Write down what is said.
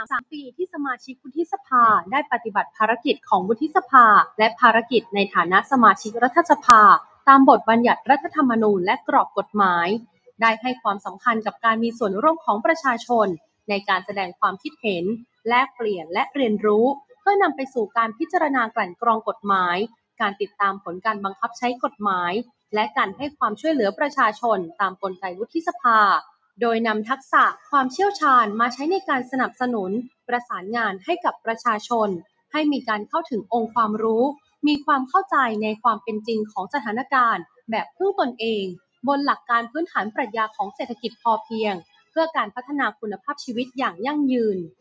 3 ปีที่สมาชิกวุฒิสภาได้ปฏิบัติภารกิจของวุฒิสภาและภารกิจในฐานะสมาชิกรัฐสภาตามบทบัญญัติรัฐธรรมนูญและกรอบกฎหมายได้ให้ความสำคัญกับการมีส่วนร่วมของประชาชนในการแสดงความคิดเห็นแลกเปลี่ยนและเรียนรู้เพื่อนำไปสู่การพิจารณากลั่นกรองกฎหมายการติดตามผลการบังคับใช้กฎหมายและการให้ความช่วยเหลือประชาชนตามกลไกวุฒิสภาโดยนำทักษะความเชี่ยวชาญมาใช้ในการสนับสนุนประสานงานให้กับประชาชนให้มีการเข้าถึงองค์ความรู้มีความเข้าใจในความเป็นจริงของสถานการณ์แบบพึ่งตนเองบนหลักการพื้นฐานปรัชญาของเศรษฐกิจพอเพียงเพื่อการพัฒนาคุณภาพชีวิตอย่างยั่งยืน